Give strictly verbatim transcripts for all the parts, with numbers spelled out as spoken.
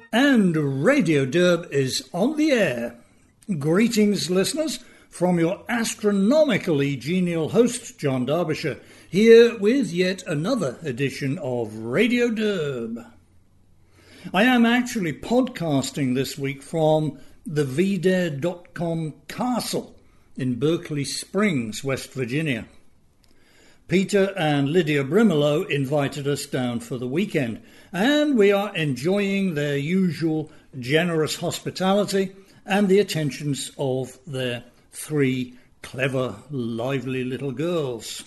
And Radio Derb is on the air. Greetings, listeners, from your astronomically genial host, John Derbyshire, here with yet another edition of Radio Derb. I am actually podcasting this week from the V Dare dot com castle in Berkeley Springs, West Virginia. Peter and Lydia Brimelow invited us down for the weekend, and we are enjoying their usual generous hospitality and the attentions of their three clever, lively little girls.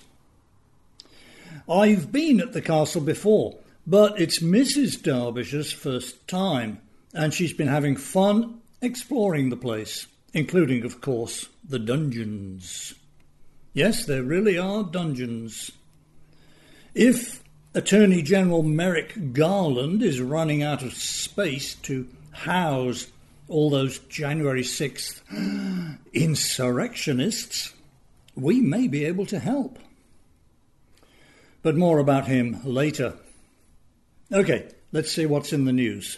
I've been at the castle before, but it's Missus Derbyshire's first time, and she's been having fun exploring the place, including, of course, the dungeons. Yes, there really are dungeons. If Attorney General Merrick Garland is running out of space to house all those January sixth insurrectionists, we may be able to help. But more about him later. Okay, let's see what's in the news.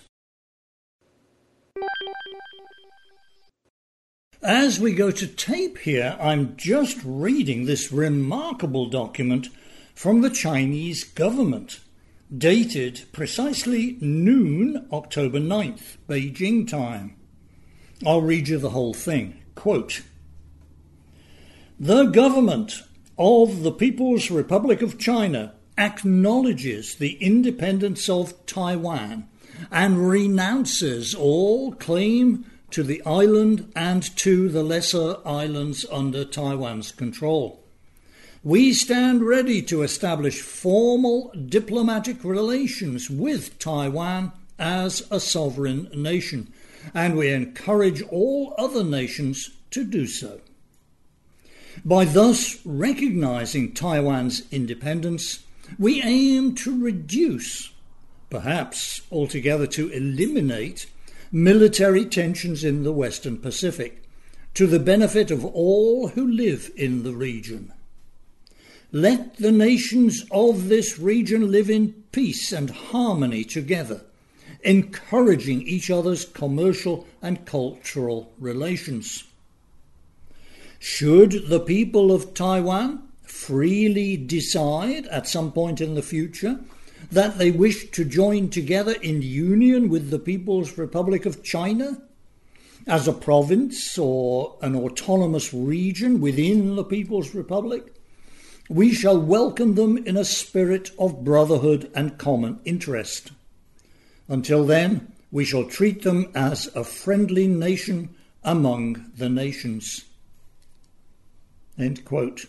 As we go to tape here, I'm just reading this remarkable document from the Chinese government, dated precisely noon, October ninth, Beijing time. I'll read you the whole thing. Quote, "The government of the People's Republic of China acknowledges the independence of Taiwan and renounces all claim to the island and to the lesser islands under Taiwan's control. We stand ready to establish formal diplomatic relations with Taiwan as a sovereign nation, and we encourage all other nations to do so. By thus recognizing Taiwan's independence, we aim to reduce, perhaps altogether to eliminate, military tensions in the Western Pacific, to the benefit of all who live in the region. Let the nations of this region live in peace and harmony together, encouraging each other's commercial and cultural relations. Should the people of Taiwan freely decide at some point in the future that they wish to join together in union with the People's Republic of China as a province or an autonomous region within the People's Republic, we shall welcome them in a spirit of brotherhood and common interest. Until then, we shall treat them as a friendly nation among the nations." End quote.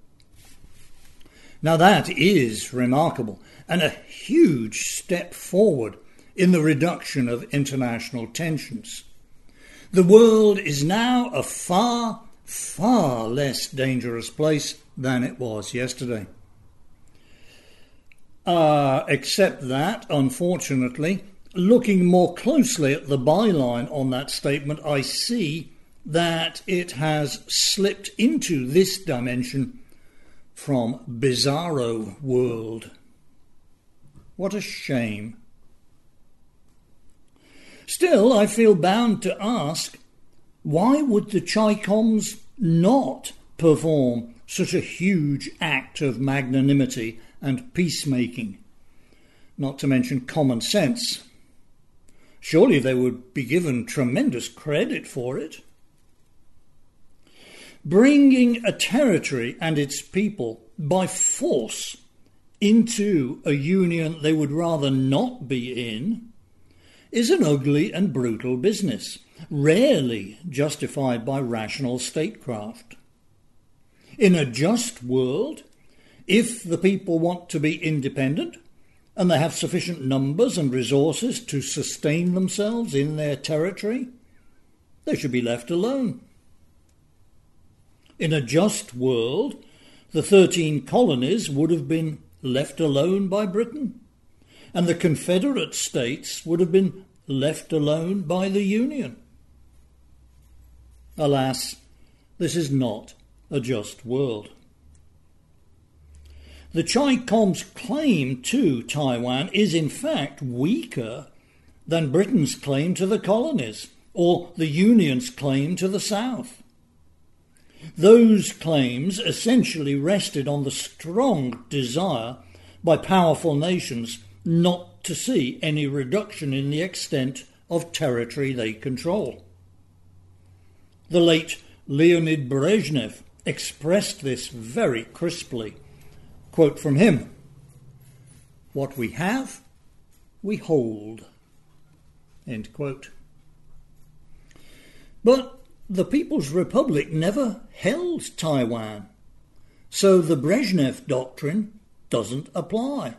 Now that is remarkable and a huge step forward in the reduction of international tensions. The world is now a far, far less dangerous place than it was yesterday. Uh, except that, unfortunately, looking more closely at the byline on that statement, I see that it has slipped into this dimension from Bizarro World. What a shame. Still, I feel bound to ask, why would the Chi-Coms not perform such a huge act of magnanimity and peacemaking, not to mention common sense? Surely they would be given tremendous credit for it. Bringing a territory and its people by force into a union they would rather not be in is an ugly and brutal business, rarely justified by rational statecraft. In a just world, if the people want to be independent and they have sufficient numbers and resources to sustain themselves in their territory, they should be left alone. In a just world, the thirteen colonies would have been left alone by Britain, and the Confederate States would have been left alone by the Union. Alas, this is not a just world. The Chi-Coms' claim to Taiwan is in fact weaker than Britain's claim to the colonies or the Union's claim to the South. Those claims essentially rested on the strong desire by powerful nations not to see any reduction in the extent of territory they control. The late Leonid Brezhnev expressed this very crisply. Quote from him, "What we have, we hold." End quote. But the People's Republic never held Taiwan, so the Brezhnev Doctrine doesn't apply.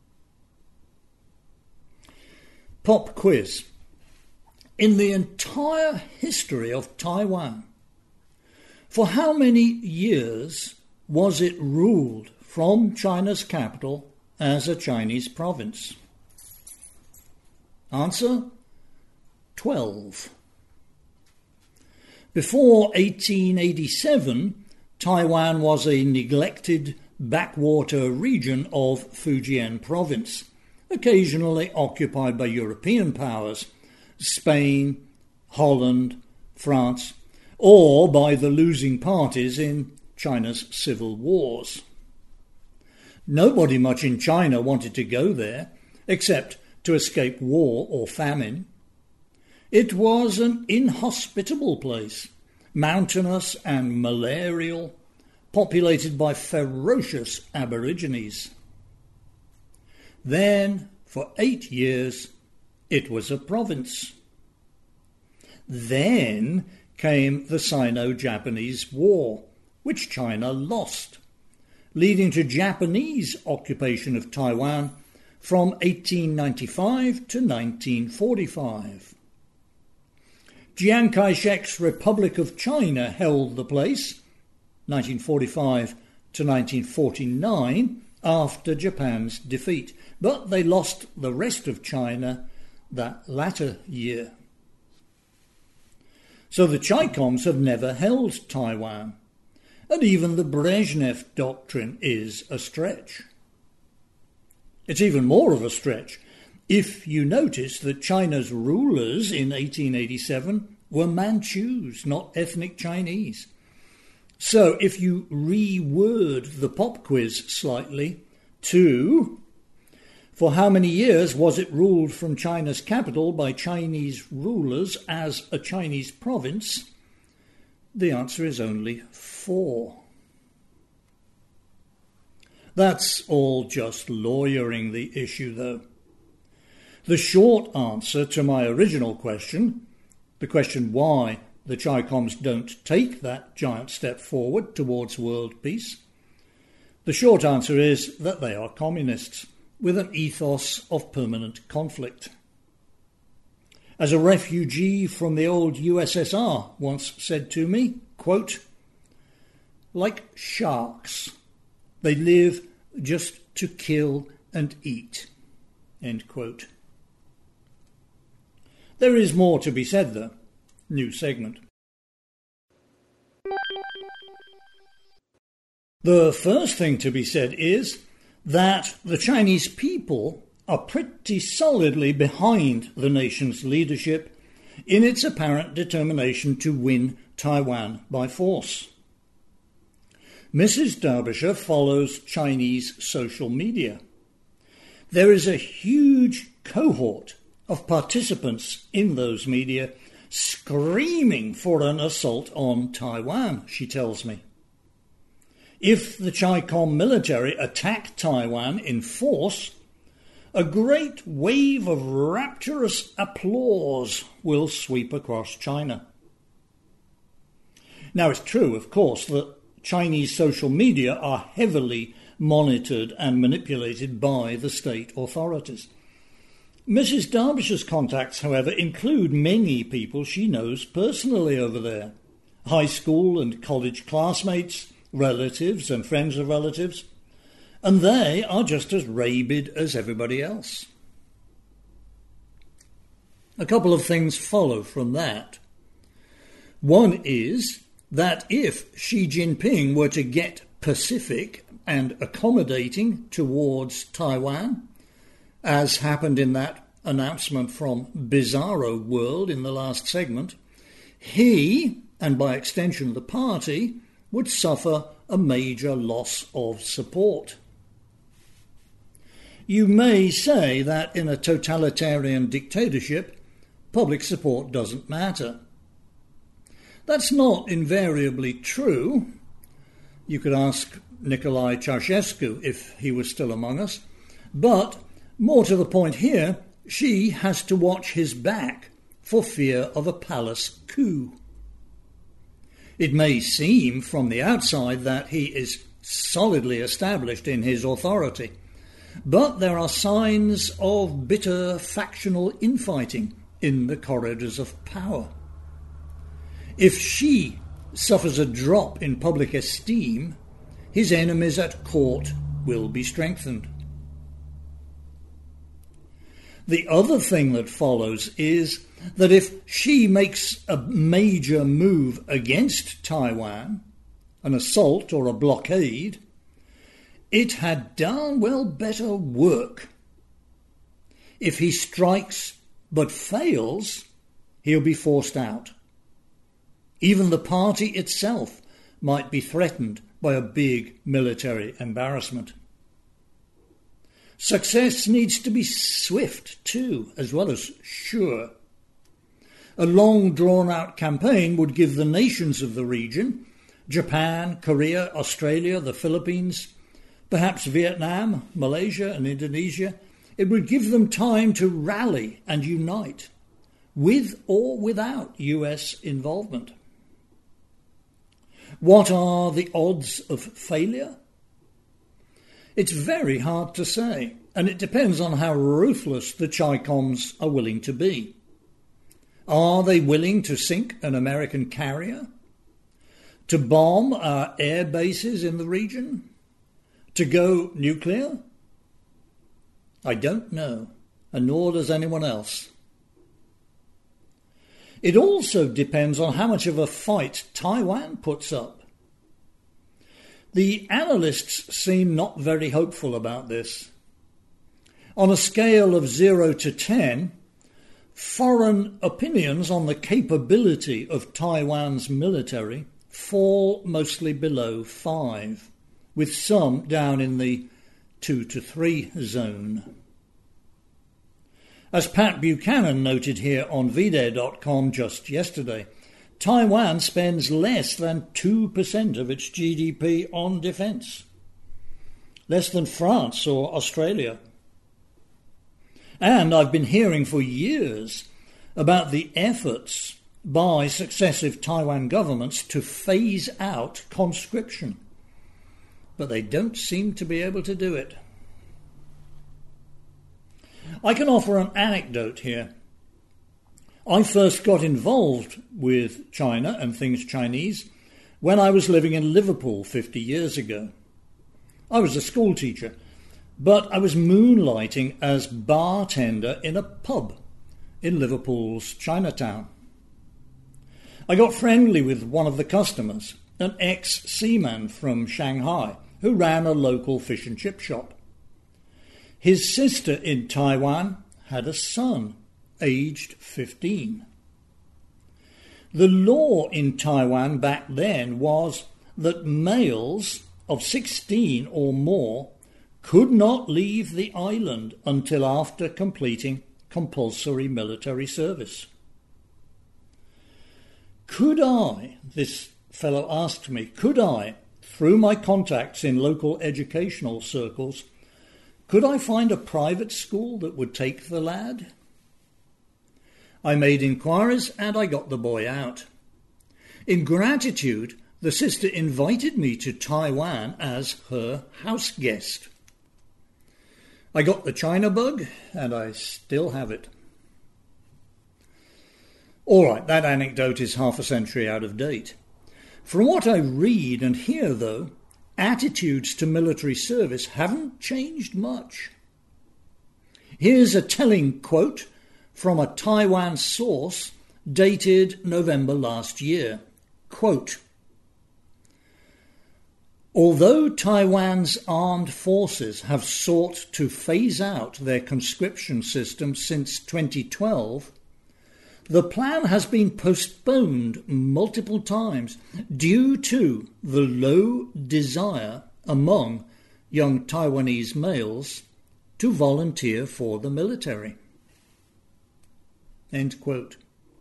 Pop quiz. In the entire history of Taiwan, for how many years was it ruled from China's capital as a Chinese province? Answer, twelve. Before eighteen eighty-seven, Taiwan was a neglected backwater region of Fujian province, occasionally occupied by European powers, Spain, Holland, France, or by the losing parties in China's civil wars. Nobody much in China wanted to go there, except to escape war or famine. It was an inhospitable place, mountainous and malarial, populated by ferocious aborigines. Then, for eight years, it was a province. Then came the Sino-Japanese War, which China lost, leading to Japanese occupation of Taiwan from eighteen ninety-five to nineteen forty-five. Chiang Kai-shek's Republic of China held the place, nineteen forty-five to nineteen forty-nine, after Japan's defeat, but they lost the rest of China that latter year. So the Chi-Coms have never held Taiwan, and even the Brezhnev Doctrine is a stretch. It's even more of a stretch if you notice that China's rulers in eighteen eighty-seven were Manchus, not ethnic Chinese. So if you reword the pop quiz slightly to, for how many years was it ruled from China's capital by Chinese rulers as a Chinese province? The answer is only four. That's all just lawyering the issue, though. The short answer to my original question, the question why the Chi-Coms don't take that giant step forward towards world peace, the short answer is that they are communists with an ethos of permanent conflict. As a refugee from the old U S S R once said to me, quote, "Like sharks, they live just to kill and eat." End quote. There is more to be said, though. New segment. The first thing to be said is that the Chinese people are pretty solidly behind the nation's leadership in its apparent determination to win Taiwan by force. Missus Derbyshire follows Chinese social media. There is a huge cohort of participants in those media screaming for an assault on Taiwan, she tells me. If the Chi-Com military attack Taiwan in force, a great wave of rapturous applause will sweep across China. Now, it's true, of course, that Chinese social media are heavily monitored and manipulated by the state authorities. Missus Derbyshire's contacts, however, include many people she knows personally over there. High school and college classmates, relatives and friends of relatives, and they are just as rabid as everybody else. A couple of things follow from that. One is that if Xi Jinping were to get pacific and accommodating towards Taiwan, as happened in that announcement from Bizarro World in the last segment, he, and by extension the party, would suffer a major loss of support. You may say that in a totalitarian dictatorship, public support doesn't matter. That's not invariably true. You could ask Nicolae Ceausescu if he was still among us. But, more to the point here, Xi has to watch his back for fear of a palace coup. It may seem from the outside that he is solidly established in his authority, but there are signs of bitter factional infighting in the corridors of power. If Xi suffers a drop in public esteem, his enemies at court will be strengthened. The other thing that follows is that if Xi makes a major move against Taiwan, an assault or a blockade, it had darn well better work. If he strikes but fails, he'll be forced out. Even the party itself might be threatened by a big military embarrassment. Success needs to be swift too, as well as sure. A long drawn-out campaign would give the nations of the region, Japan, Korea, Australia, the Philippines, perhaps Vietnam, Malaysia and Indonesia, it would give them time to rally and unite, with or without U S involvement. What are the odds of failure? It's very hard to say, and it depends on how ruthless the Chi-Coms are willing to be. Are they willing to sink an American carrier? To bomb our air bases in the region? To go nuclear? I don't know, and nor does anyone else. It also depends on how much of a fight Taiwan puts up. The analysts seem not very hopeful about this. On a scale of zero to ten, foreign opinions on the capability of Taiwan's military fall mostly below five, with some down in the two to three zone. As Pat Buchanan noted here on V D A R dot com just yesterday, Taiwan spends less than two percent of its G D P on defence, less than France or Australia. And I've been hearing for years about the efforts by successive Taiwan governments to phase out conscription, but they don't seem to be able to do it. I can offer an anecdote here. I first got involved with China and things Chinese when I was living in Liverpool fifty years ago. I was a school teacher, but I was moonlighting as bartender in a pub in Liverpool's Chinatown. I got friendly with one of the customers, an ex-seaman from Shanghai, who ran a local fish and chip shop. His sister in Taiwan had a son, aged fifteen. The law in Taiwan back then was that males of sixteen or more could not leave the island until after completing compulsory military service. Could I, this fellow asked me, could I, through my contacts in local educational circles, could I find a private school that would take the lad? I made inquiries and I got the boy out. In gratitude, the sister invited me to Taiwan as her house guest. I got the China bug and I still have it. All right, that anecdote is half a century out of date. From what I read and hear, though, attitudes to military service haven't changed much. Here's a telling quote from a Taiwan source dated November last year. Quote, Although Taiwan's armed forces have sought to phase out their conscription system since twenty twelve, the plan has been postponed multiple times due to the low desire among young Taiwanese males to volunteer for the military. End quote.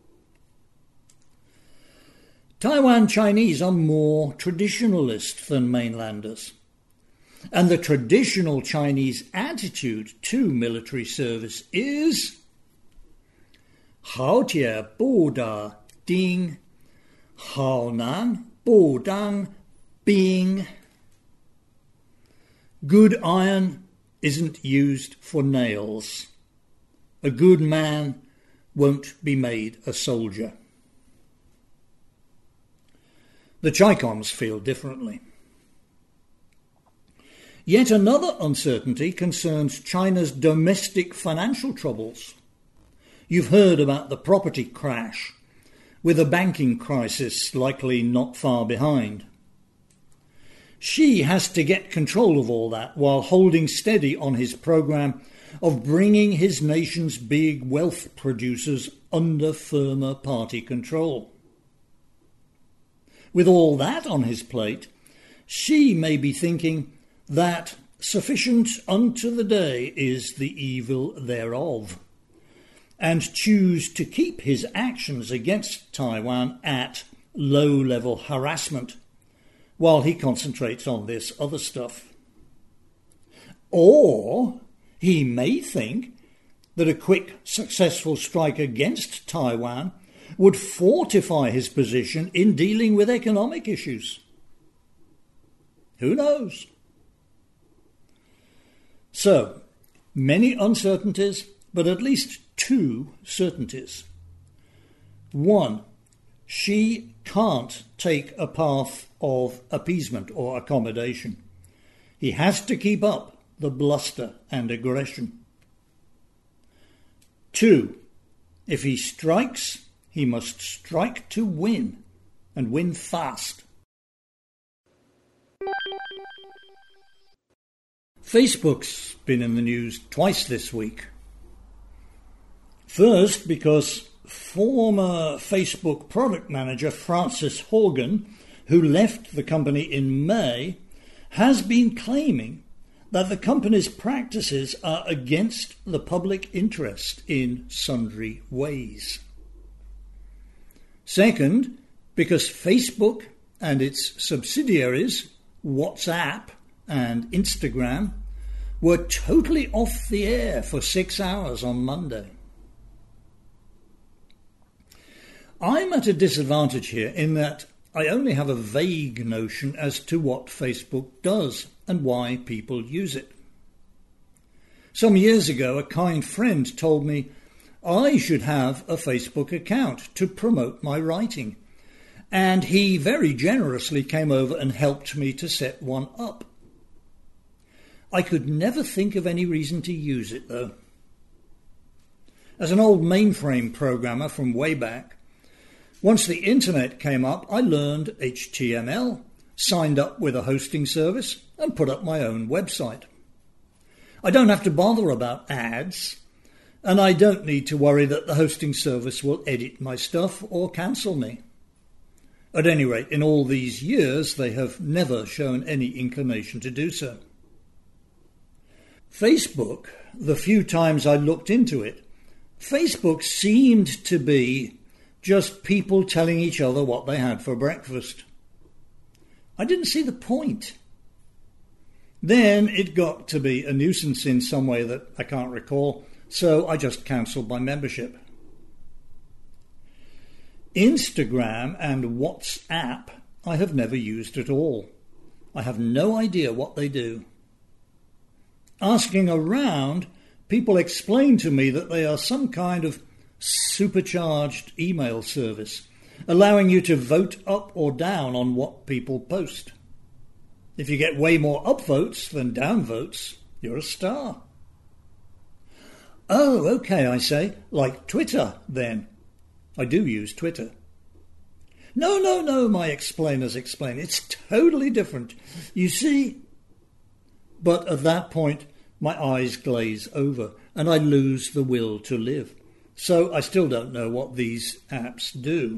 Taiwan Chinese are more traditionalist than mainlanders, and the traditional Chinese attitude to military service is Hao Jie Bu Da Ding, Hao Nan Bu Dang Bing. Good iron isn't used for nails. A good man won't be made a soldier. The Chi-Coms feel differently. Yet another uncertainty concerns China's domestic financial troubles. You've heard about the property crash, with a banking crisis likely not far behind. Xi has to get control of all that while holding steady on his program of bringing his nation's big wealth producers under firmer party control. With all that on his plate, Xi may be thinking that sufficient unto the day is the evil thereof, and choose to keep his actions against Taiwan at low-level harassment while he concentrates on this other stuff. Or he may think that a quick, successful strike against Taiwan would fortify his position in dealing with economic issues. Who knows? So, many uncertainties, but at least two certainties. One, Xi can't take a path of appeasement or accommodation. He has to keep up the bluster and aggression. Two, if he strikes, he must strike to win, and win fast. Facebook's been in the news twice this week. First, because former Facebook product manager Frances Haugen, who left the company in May, has been claiming that the company's practices are against the public interest in sundry ways. Second, because Facebook and its subsidiaries, WhatsApp and Instagram, were totally off the air for six hours on Monday. I'm at a disadvantage here in that I only have a vague notion as to what Facebook does and why people use it. Some years ago, a kind friend told me I should have a Facebook account to promote my writing, and he very generously came over and helped me to set one up. I could never think of any reason to use it, though. As an old mainframe programmer from way back, once the internet came up, I learned H T M L, signed up with a hosting service, and put up my own website. I don't have to bother about ads, and I don't need to worry that the hosting service will edit my stuff or cancel me. At any rate, in all these years, they have never shown any inclination to do so. Facebook, the few times I looked into it, Facebook seemed to be just people telling each other what they had for breakfast. I didn't see the point. Then it got to be a nuisance in some way that I can't recall, so I just cancelled my membership. Instagram and WhatsApp I have never used at all. I have no idea what they do. Asking around, people explain to me that they are some kind of supercharged email service, allowing you to vote up or down on what people post. If you get way more upvotes than downvotes, you're a star. Oh, okay, I say, like Twitter then. I do use Twitter. No, no, no, my explainers explain. It's totally different. You see, but at that point, my eyes glaze over and I lose the will to live. So I still don't know what these apps do.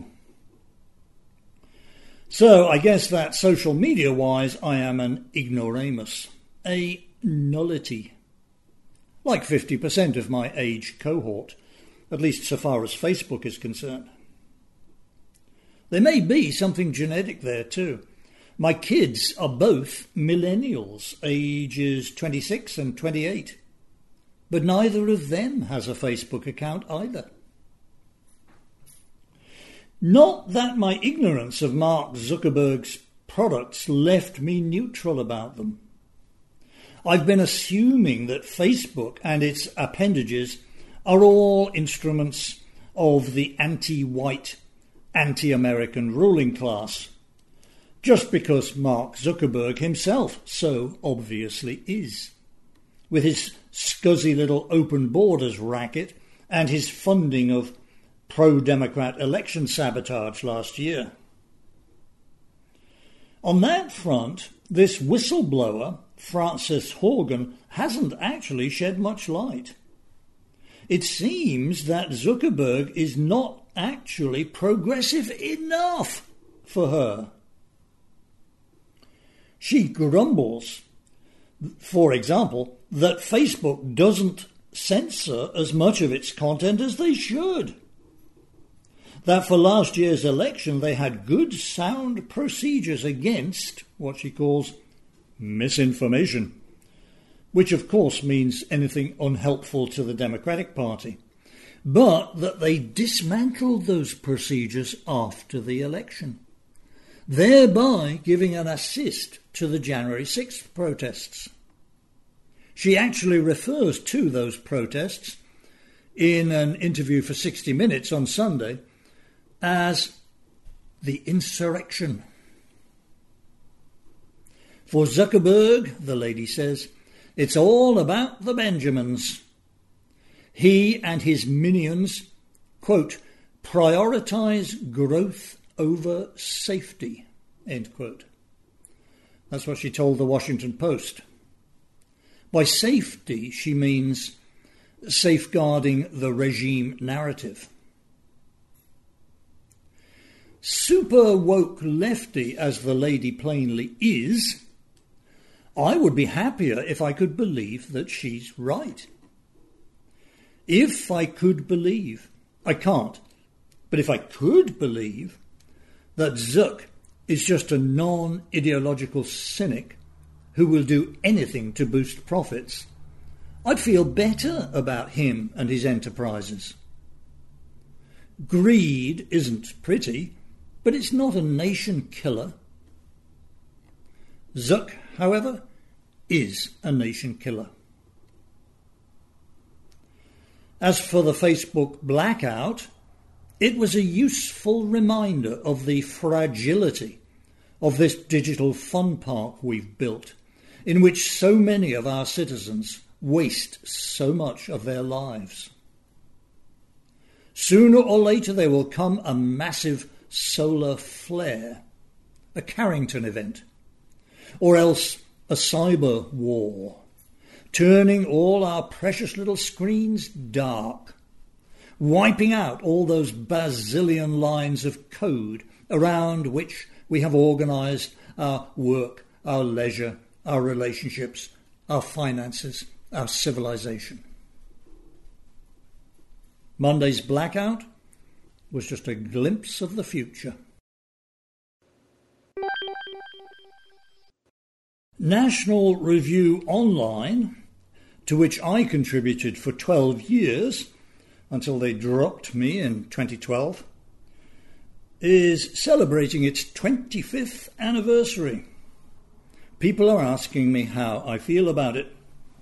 So I guess that social media-wise, I am an ignoramus, a nullity. Like fifty percent of my age cohort, at least so far as Facebook is concerned. There may be something genetic there too. My kids are both millennials, ages twenty-six and twenty-eight. But neither of them has a Facebook account either. Not that my ignorance of Mark Zuckerberg's products left me neutral about them. I've been assuming that Facebook and its appendages are all instruments of the anti-white, anti-American ruling class, just because Mark Zuckerberg himself so obviously is, with his scuzzy little open borders racket and his funding of pro-Democrat election sabotage last year. On that front, this whistleblower, Frances Haugen, hasn't actually shed much light. It seems that Zuckerberg is not actually progressive enough for her. She grumbles, for example, that Facebook doesn't censor as much of its content as they should. That for last year's election they had good, sound procedures against what she calls misinformation, which of course means anything unhelpful to the Democratic Party, but that they dismantled those procedures after the election, thereby giving an assist to the January sixth protests. She actually refers to those protests in an interview for sixty minutes on Sunday as the insurrection. For Zuckerberg, the lady says, it's all about the Benjamins. He and his minions, quote, prioritise growth over safety, end quote. That's what she told the Washington Post. By safety, she means safeguarding the regime narrative. Super woke lefty, as the lady plainly is, I would be happier if I could believe that she's right. If I could believe, I can't, but if I could believe that Zuck is just a non-ideological cynic who will do anything to boost profits, I'd feel better about him and his enterprises. Greed isn't pretty, but it's not a nation killer. Zuck, however, is a nation killer. As for the Facebook blackout, it was a useful reminder of the fragility of this digital fun park we've built, in which so many of our citizens waste so much of their lives. Sooner or later there will come a massive solar flare, a Carrington event, or else a cyber war, turning all our precious little screens dark, wiping out all those bazillion lines of code around which we have organised our work, our leisure, our relationships, our finances, our civilization. Monday's blackout was just a glimpse of the future. National Review Online, to which I contributed for twelve years, until they dropped me in twenty twelve, is celebrating its twenty-fifth anniversary. People are asking me how I feel about it.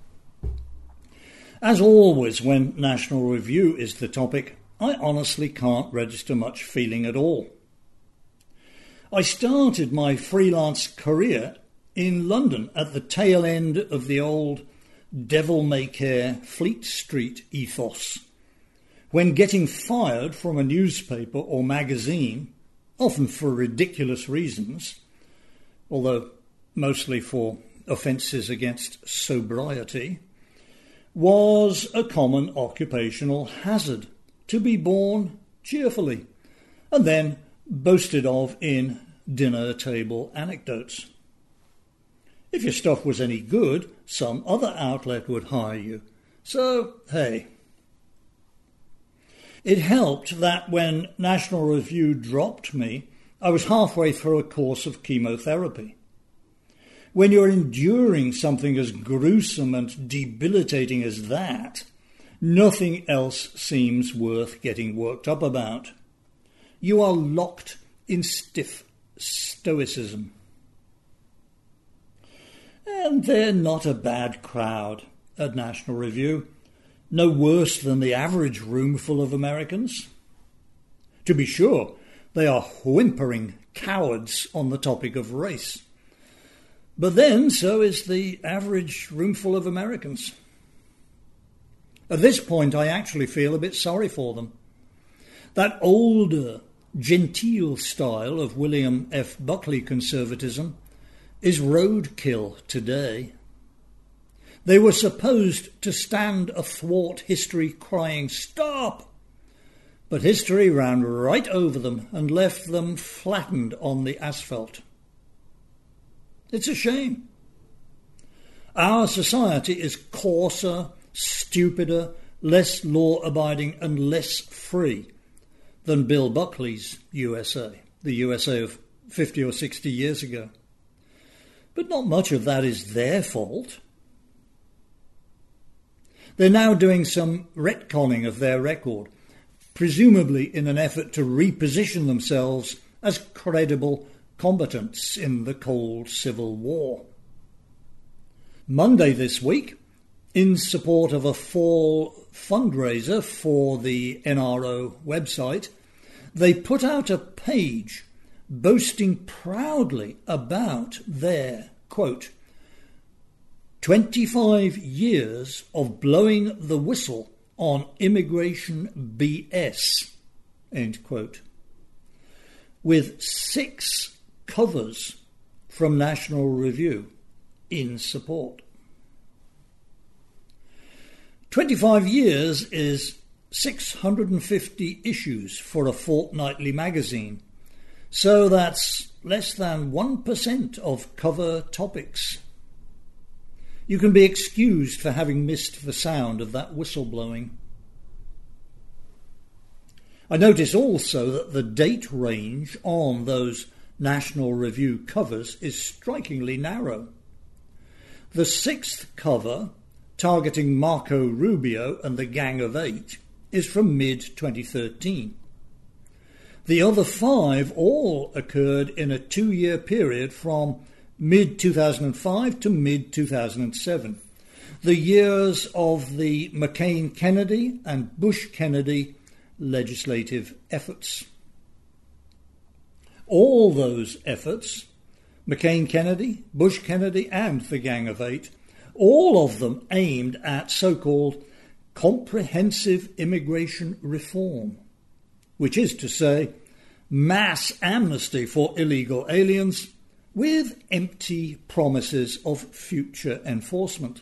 As always, when National Review is the topic, I honestly can't register much feeling at all. I started my freelance career in London at the tail end of the old devil-may-care Fleet Street ethos, when getting fired from a newspaper or magazine often for ridiculous reasons, although mostly for offences against sobriety, was a common occupational hazard to be borne cheerfully and then boasted of in dinner table anecdotes. If your stuff was any good, some other outlet would hire you. So, hey. It helped that when National Review dropped me, I was halfway through a course of chemotherapy. When you're enduring something as gruesome and debilitating as that, nothing else seems worth getting worked up about. You are locked in stiff stoicism. And they're not a bad crowd at National Review, no worse than the average roomful of Americans. To be sure, they are whimpering cowards on the topic of race. But then so is the average roomful of Americans. At this point, I actually feel a bit sorry for them. That older, genteel style of William F. Buckley conservatism is roadkill today. They were supposed to stand athwart history crying, "Stop!" But history ran right over them and left them flattened on the asphalt. It's a shame. Our society is coarser, stupider, less law-abiding and less free than Bill Buckley's U S A, the U S A of fifty or sixty years ago. But not much of that is their fault. They're now doing some retconning of their record, presumably in an effort to reposition themselves as credible combatants in the cold Civil War. Monday this week, in support of a fall fundraiser for the N R O website, they put out a page boasting proudly about their, quote, twenty-five years of blowing the whistle on immigration B S, end quote, with six covers from National Review in support. twenty-five years is six hundred fifty issues for a fortnightly magazine, so that's less than one percent of cover topics. You can be excused for having missed the sound of that whistle blowing. I notice also that the date range on those National Review covers is strikingly narrow. The sixth cover, targeting Marco Rubio and the Gang of Eight, is from mid twenty thirteen. The other five all occurred in a two-year period from mid two thousand five to mid two thousand seven, the years of the McCain-Kennedy and Bush-Kennedy legislative efforts. All those efforts, McCain-Kennedy, Bush-Kennedy and the Gang of Eight, all of them aimed at so-called comprehensive immigration reform, which is to say, mass amnesty for illegal aliens with empty promises of future enforcement.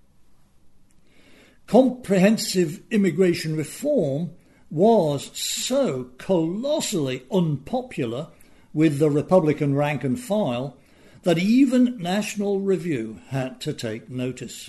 Comprehensive immigration reform was so colossally unpopular with the Republican rank and file that even National Review had to take notice.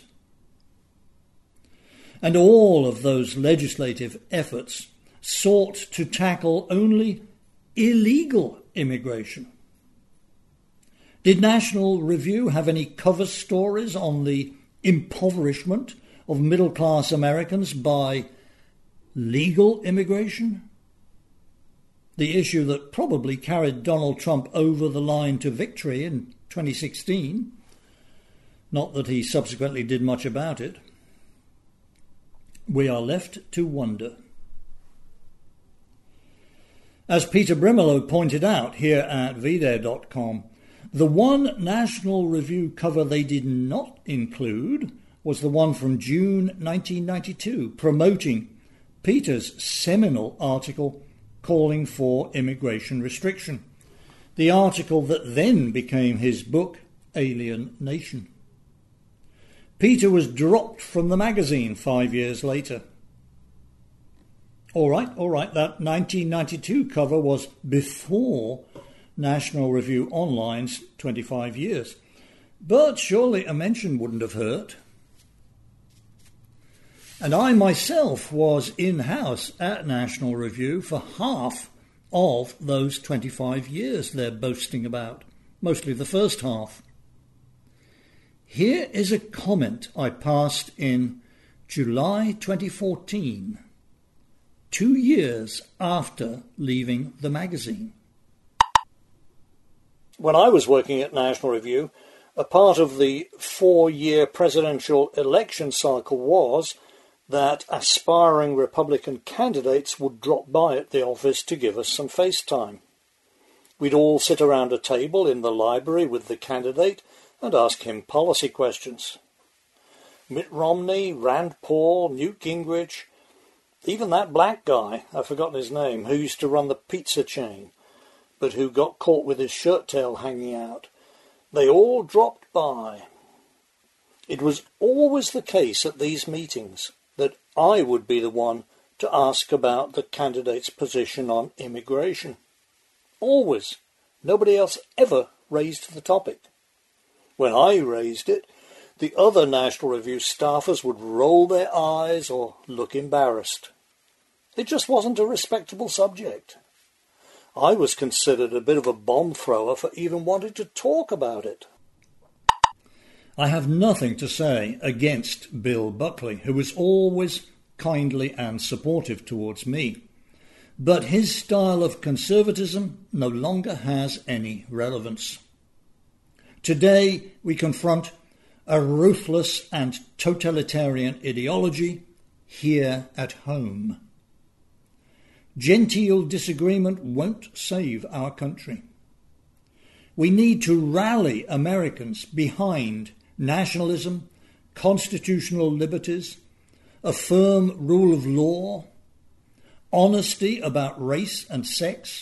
And all of those legislative efforts sought to tackle only illegal immigration. Did National Review have any cover stories on the impoverishment of middle-class Americans by legal immigration? The issue that probably carried Donald Trump over the line to victory in twenty sixteen. Not that he subsequently did much about it. We are left to wonder. As Peter Brimelow pointed out here at V D A R dot com, the one National Review cover they did not include was the one from June nineteen ninety-two, promoting Peter's seminal article, calling for immigration restriction. The article that then became his book, Alien Nation. Peter was dropped from the magazine five years later. All right, all right, that nineteen ninety-two cover was before National Review Online's twenty-five years. But surely a mention wouldn't have hurt. And I myself was in-house at National Review for half of those twenty-five years they're boasting about, mostly the first half. Here is a comment I passed in July twenty fourteen, two years after leaving the magazine. When I was working at National Review, a part of the four-year presidential election cycle was that aspiring Republican candidates would drop by at the office to give us some FaceTime. We'd all sit around a table in the library with the candidate and ask him policy questions. Mitt Romney, Rand Paul, Newt Gingrich, even that black guy, I've forgotten his name, who used to run the pizza chain, but who got caught with his shirt tail hanging out. They all dropped by. It was always the case at these meetings that I would be the one to ask about the candidate's position on immigration. Always. Nobody else ever raised the topic. When I raised it, the other National Review staffers would roll their eyes or look embarrassed. It just wasn't a respectable subject. I was considered a bit of a bomb thrower for even wanting to talk about it. I have nothing to say against Bill Buckley, who was always kindly and supportive towards me. But his style of conservatism no longer has any relevance. Today we confront a ruthless and totalitarian ideology here at home. Genteel disagreement won't save our country. We need to rally Americans behind nationalism, constitutional liberties, a firm rule of law, honesty about race and sex,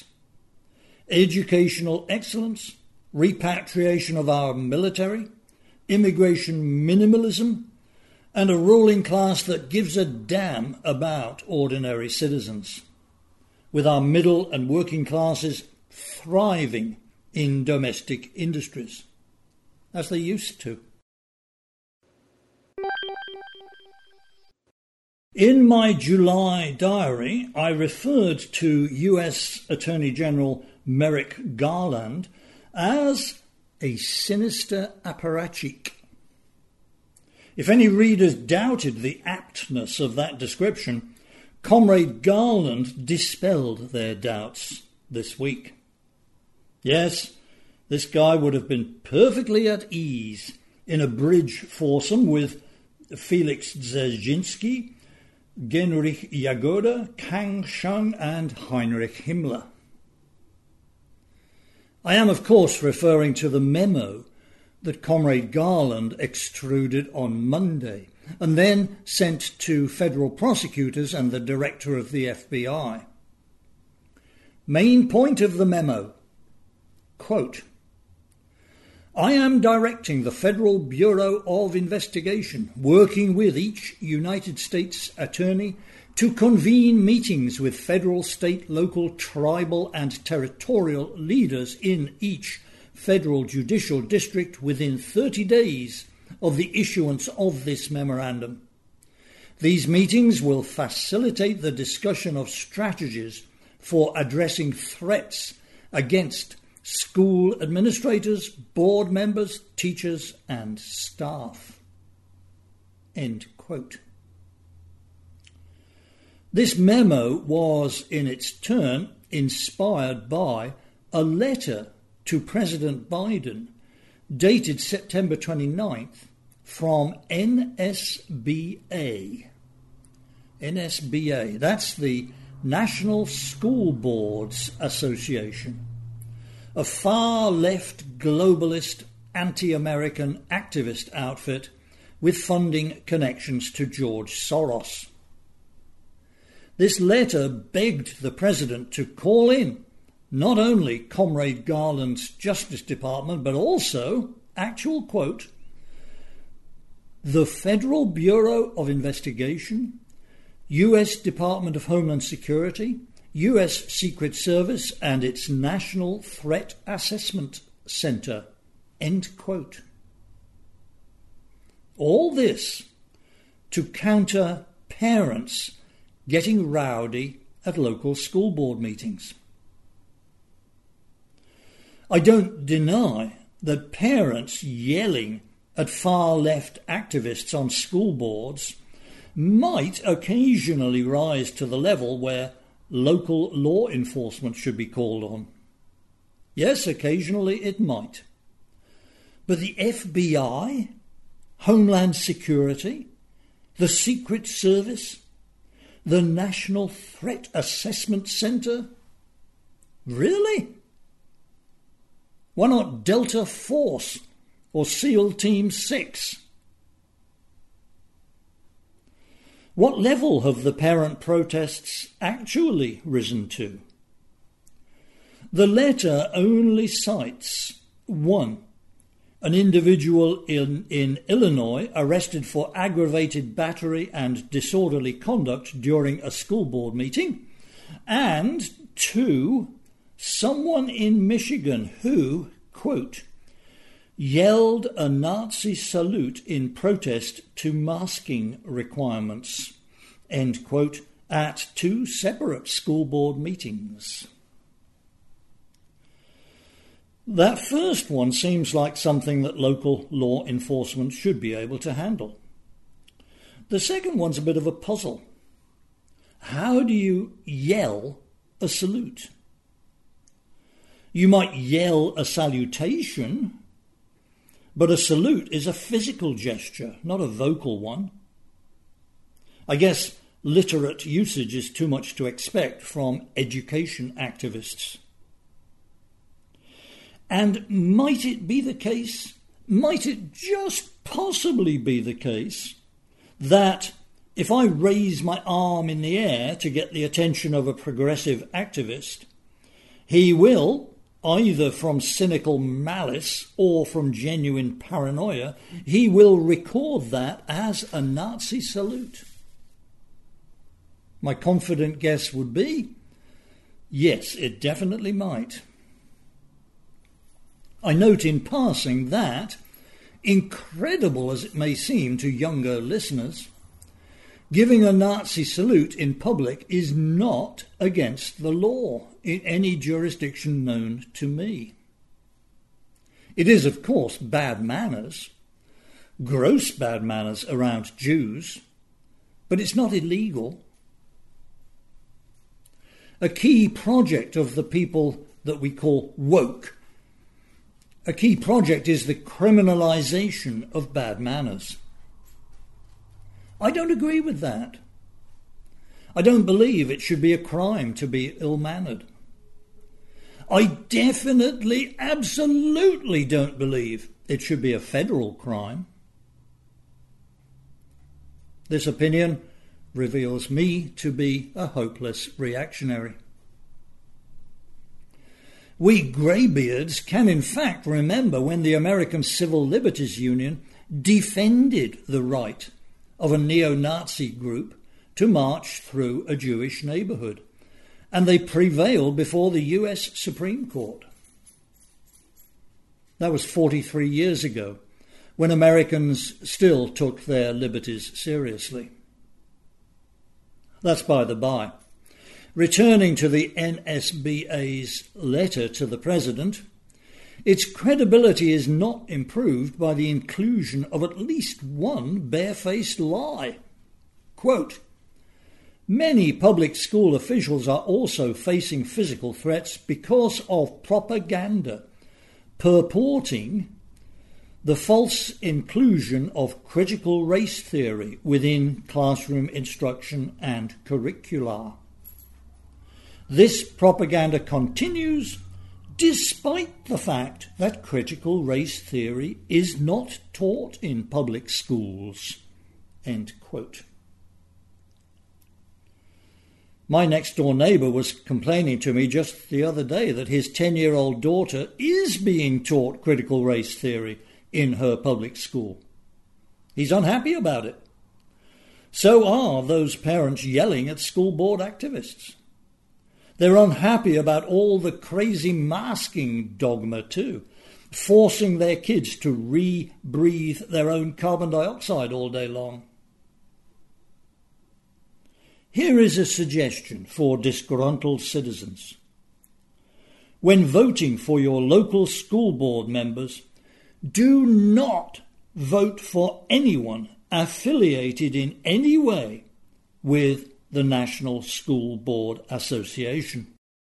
educational excellence, repatriation of our military, immigration minimalism, and a ruling class that gives a damn about ordinary citizens, with our middle and working classes thriving in domestic industries, as they used to. In my July diary, I referred to U S Attorney General Merrick Garland as a sinister apparatchik. If any readers doubted the aptness of that description, Comrade Garland dispelled their doubts this week. Yes, this guy would have been perfectly at ease in a bridge foursome with Felix Dzerzhinsky, Genrich Jagoda, Kang Sheng and Heinrich Himmler. I am, of course, referring to the memo that Comrade Garland extruded on Monday and then sent to federal prosecutors and the director of the F B I. Main point of the memo, quote, I am directing the Federal Bureau of Investigation, working with each United States attorney, to convene meetings with federal, state, local, tribal and territorial leaders in each federal judicial district within thirty days of the issuance of this memorandum. These meetings will facilitate the discussion of strategies for addressing threats against school administrators, board members, teachers and staff. End quote. This memo was, in its turn, inspired by a letter to President Biden dated September twenty-ninth from N S B A. N S B A, that's the National School Boards Association, a far-left globalist anti-American activist outfit with funding connections to George Soros. This letter begged the President to call in not only Comrade Garland's Justice Department, but also, actual quote, the Federal Bureau of Investigation, U S Department of Homeland Security, U S Secret Service, and its National Threat Assessment Center, end quote. All this to counter parents getting rowdy at local school board meetings. I don't deny that parents yelling at far-left activists on school boards might occasionally rise to the level where local law enforcement should be called on. Yes, occasionally it might. But the F B I, Homeland Security, the Secret Service, the National Threat Assessment Center? Really? Why not Delta Force or SEAL Team six? What level have the parent protests actually risen to? The letter only cites one, an individual in, in Illinois arrested for aggravated battery and disorderly conduct during a school board meeting, and two, someone in Michigan who, quote, yelled a Nazi salute in protest to masking requirements, end quote, at two separate school board meetings. That first one seems like something that local law enforcement should be able to handle. The second one's a bit of a puzzle. How do you yell a salute? You might yell a salutation, but a salute is a physical gesture, not a vocal one. I guess literate usage is too much to expect from education activists. And might it be the case, might it just possibly be the case, that if I raise my arm in the air to get the attention of a progressive activist, he will, either from cynical malice or from genuine paranoia, he will record that as a Nazi salute? My confident guess would be, yes, it definitely might. I note in passing that, incredible as it may seem to younger listeners, giving a Nazi salute in public is not against the law in any jurisdiction known to me. It is, of course, bad manners, gross bad manners around Jews, but it's not illegal. A key project of the people that we call woke, a key project is the criminalisation of bad manners. I don't agree with that. I don't believe it should be a crime to be ill-mannered. I definitely, absolutely don't believe it should be a federal crime. This opinion reveals me to be a hopeless reactionary. We greybeards can in fact remember when the American Civil Liberties Union defended the right of a neo-Nazi group to march through a Jewish neighbourhood, and they prevailed before the U S Supreme Court. That was forty-three years ago, when Americans still took their liberties seriously. That's by the by. Returning to the N S B A's letter to the President, its credibility is not improved by the inclusion of at least one barefaced lie. Quote, many public school officials are also facing physical threats because of propaganda purporting the false inclusion of critical race theory within classroom instruction and curricula. This propaganda continues despite the fact that critical race theory is not taught in public schools. End quote. My next-door neighbour was complaining to me just the other day that his ten-year-old daughter is being taught critical race theory in her public school. He's unhappy about it. So are those parents yelling at school board activists. They're unhappy about all the crazy masking dogma too, forcing their kids to re-breathe their own carbon dioxide all day long. Here is a suggestion for disgruntled citizens. When voting for your local school board members, do not vote for anyone affiliated in any way with the National School Board Association.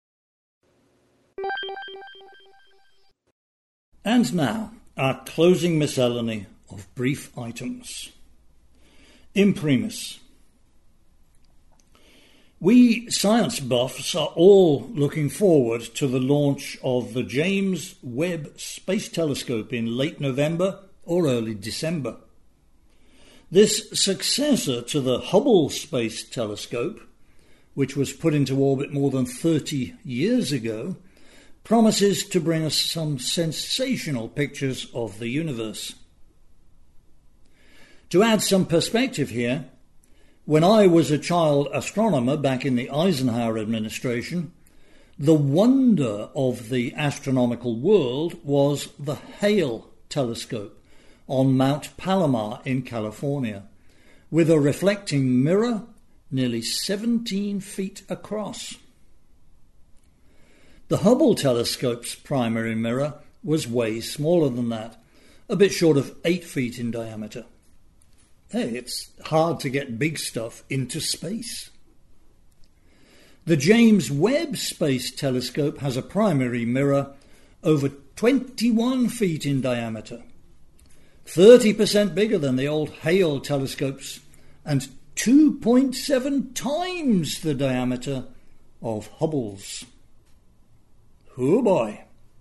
And now, our closing miscellany of brief items. Imprimis. We science buffs are all looking forward to the launch of the James Webb Space Telescope in late November or early December. This successor to the Hubble Space Telescope, which was put into orbit more than thirty years ago, promises to bring us some sensational pictures of the universe. To add some perspective here, when I was a child astronomer back in the Eisenhower administration, the wonder of the astronomical world was the Hale telescope on Mount Palomar in California, with a reflecting mirror nearly seventeen feet across. The Hubble telescope's primary mirror was way smaller than that, a bit short of eight feet in diameter. Hey, it's hard to get big stuff into space. The James Webb Space Telescope has a primary mirror over twenty-one feet in diameter, thirty percent bigger than the old Hale telescopes and two point seven times the diameter of Hubble's. Oh boy.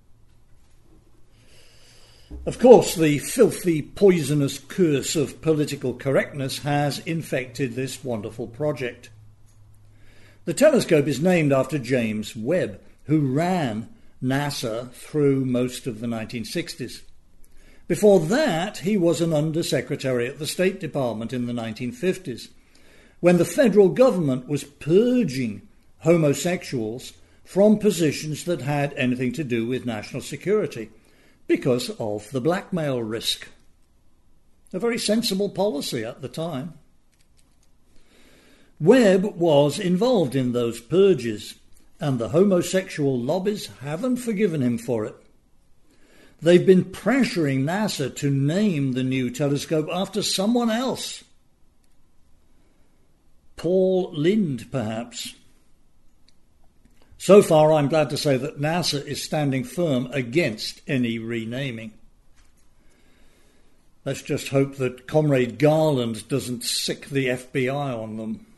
Of course, the filthy, poisonous curse of political correctness has infected this wonderful project. The telescope is named after James Webb, who ran NASA through most of the nineteen sixties. Before that, he was an undersecretary at the State Department in the nineteen fifties, when the federal government was purging homosexuals from positions that had anything to do with national security because of the blackmail risk. A very sensible policy at the time. Webb was involved in those purges, and the homosexual lobbies haven't forgiven him for it. They've been pressuring NASA to name the new telescope after someone else. Paul Lind, perhaps. So far, I'm glad to say that NASA is standing firm against any renaming. Let's just hope that Comrade Garland doesn't sick the F B I on them.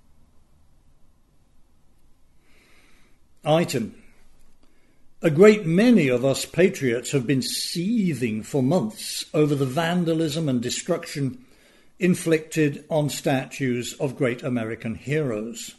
Item. A great many of us patriots have been seething for months over the vandalism and destruction inflicted on statues of great American heroes.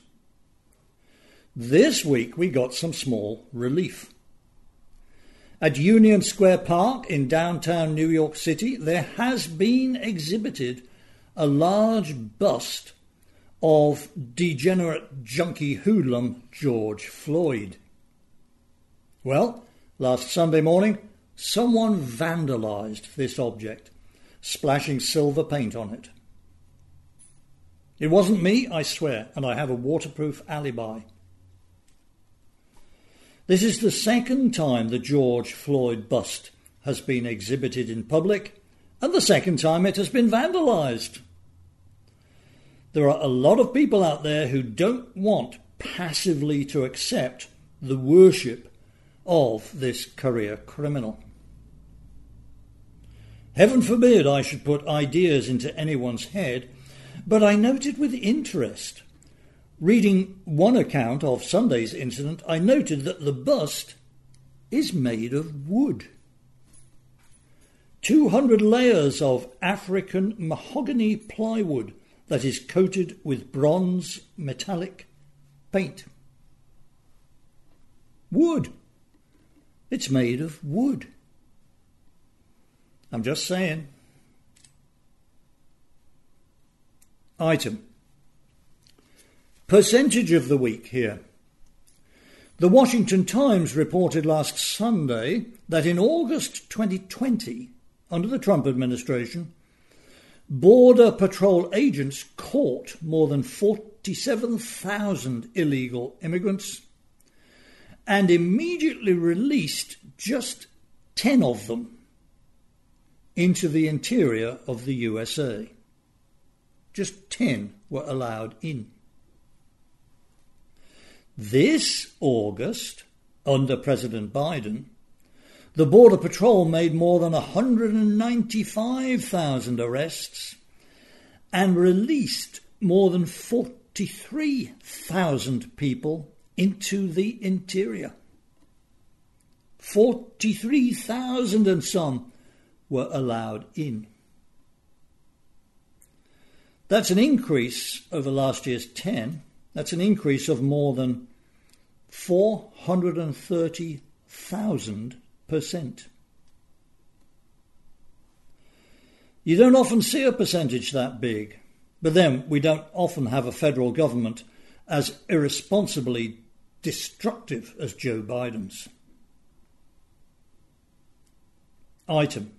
This week we got some small relief. At Union Square Park in downtown New York City, there has been exhibited a large bust of degenerate junkie hoodlum George Floyd. Well, last Sunday morning, someone vandalised this object, splashing silver paint on it. It wasn't me, I swear, and I have a waterproof alibi. This is the second time the George Floyd bust has been exhibited in public, and the second time it has been vandalised. There are a lot of people out there who don't want passively to accept the worship of this career criminal. Heaven forbid I should put ideas into anyone's head, but I noted with interest, reading one account of Sunday's incident, I noted that the bust is made of wood. two hundred layers of African mahogany plywood that is coated with bronze metallic paint. Wood. It's made of wood. I'm just saying. Item. Percentage of the week here. The Washington Times reported last Sunday that in August twenty twenty, under the Trump administration, Border Patrol agents caught more than forty-seven thousand illegal immigrants and immediately released just ten of them into the interior of the U S A. Just ten were allowed in. This August, under President Biden, the Border Patrol made more than one hundred ninety-five thousand arrests and released more than forty-three thousand people into the interior. forty-three thousand and some were allowed in. That's an increase over last year's ten. That's an increase of more than four hundred thirty thousand percent. You don't often see a percentage that big, but then we don't often have a federal government as irresponsibly destructive as Joe Biden's. Item.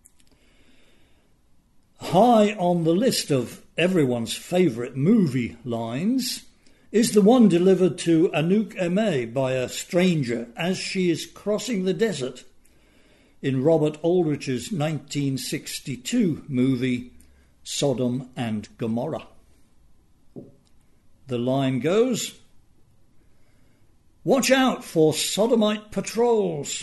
High on the list of everyone's favourite movie lines is the one delivered to Anouk Aimée by a stranger as she is crossing the desert in Robert Aldrich's nineteen sixty-two movie Sodom and Gomorrah. The line goes, "Watch out for sodomite patrols."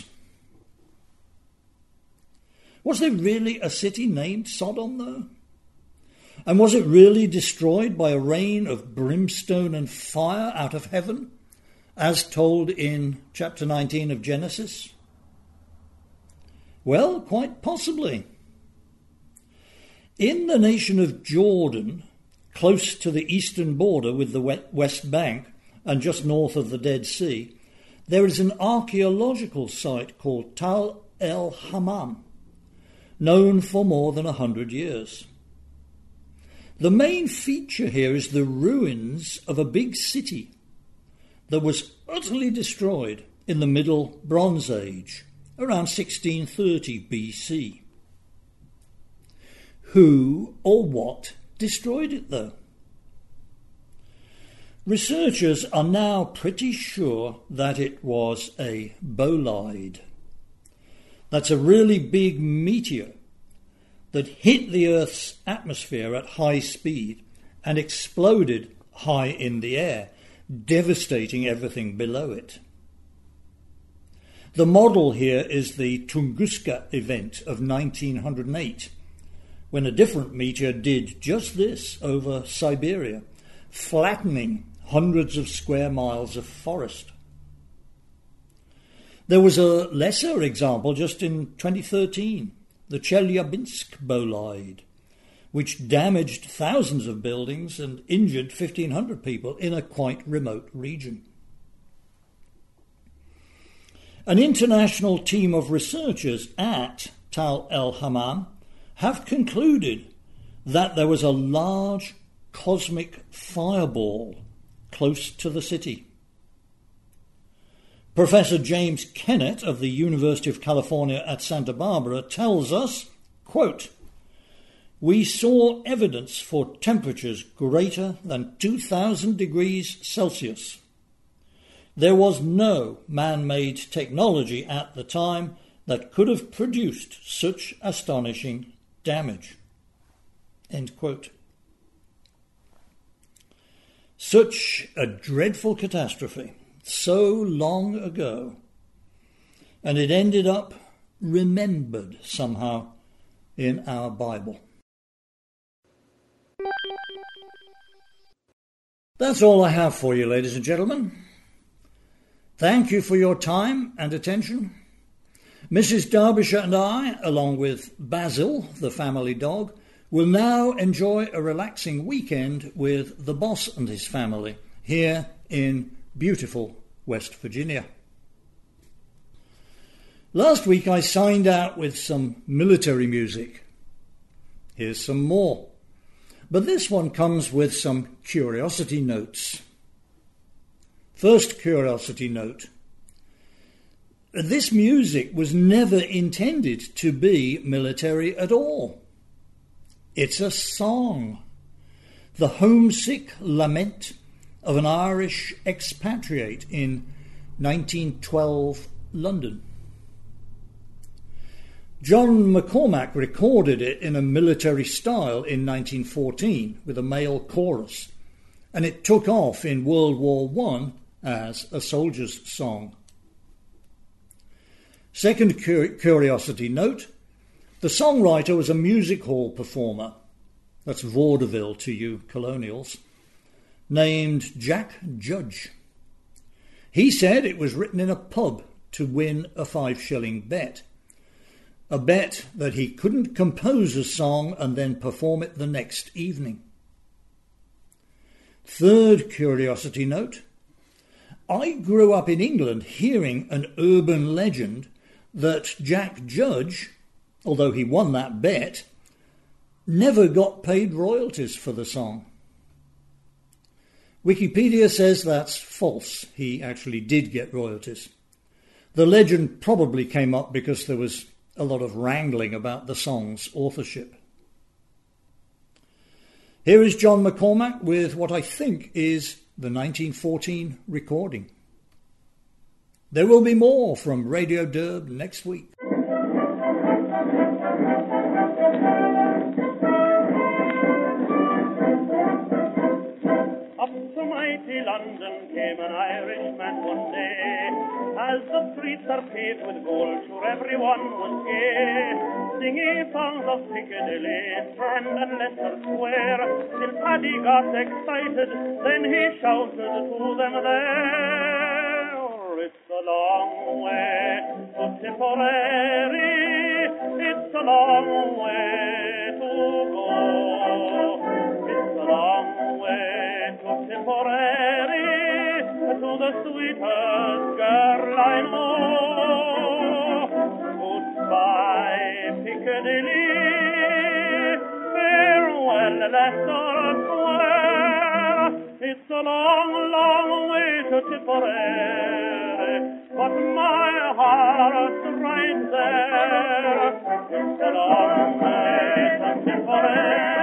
Was there really a city named Sodom, though? And was it really destroyed by a rain of brimstone and fire out of heaven, as told in chapter nineteen of Genesis? Well, quite possibly. In the nation of Jordan, close to the eastern border with the West Bank and just north of the Dead Sea, there is an archaeological site called Tal el-Hammam, known for more than a hundred years. The main feature here is the ruins of a big city that was utterly destroyed in the Middle Bronze Age, around sixteen thirty B C. Who or what destroyed it, though? Researchers are now pretty sure that it was a bolide. That's a really big meteor that hit the Earth's atmosphere at high speed and exploded high in the air, devastating everything below it. The model here is the Tunguska event of nineteen oh eight, when a different meteor did just this over Siberia, flattening hundreds of square miles of forest. There was a lesser example just in twenty thirteen, the Chelyabinsk bolide, which damaged thousands of buildings and injured fifteen hundred people in a quite remote region. An international team of researchers at Tal el-Hammam have concluded that there was a large cosmic fireball close to the city. Professor James Kennett of the University of California at Santa Barbara tells us, quote, "We saw evidence for temperatures greater than two thousand degrees Celsius. There was no man-made technology at the time that could have produced such astonishing damage." End quote. Such a dreadful catastrophe, so long ago, and it ended up remembered somehow in our Bible. That's all I have for you, ladies and gentlemen. Thank you for your time and attention. Missus Derbyshire and I, along with Basil, the family dog, will now enjoy a relaxing weekend with the boss and his family here in beautiful West Virginia. Last week I signed out with some military music. Here's some more. But this one comes with some curiosity notes. First curiosity note. This music was never intended to be military at all. It's a song. The homesick lament of an Irish expatriate in nineteen twelve London. John McCormack recorded it in a military style in nineteen fourteen with a male chorus, and it took off in World War One as a soldier's song. Second curiosity note, the songwriter was a music hall performer, that's vaudeville to you colonials, named Jack Judge. He said it was written in a pub to win a five shilling bet. A bet that he couldn't compose a song and then perform it the next evening. Third curiosity note. I grew up in England hearing an urban legend that Jack Judge, although he won that bet, never got paid royalties for the song. Wikipedia says that's false. He actually did get royalties. The legend probably came up because there was a lot of wrangling about the song's authorship. Here is John McCormack with what I think is the nineteen fourteen recording. There will be more from Radio Derb next week. Up to mighty London came an Irishman one day. As the streets are paved with gold, sure everyone was gay, singing songs of Piccadilly, Strand and Leicester Square, till Paddy got excited, then he shouted to them there, it's a long way to Tipperary, it's a long way to go, it's a long way to Tipperary, to the sweetest girl I know. Goodbye, Piccadilly, farewell, Leicester Square. It's a long, long way to Tipperary, but my heart's right there. It's a long way to Tipperary.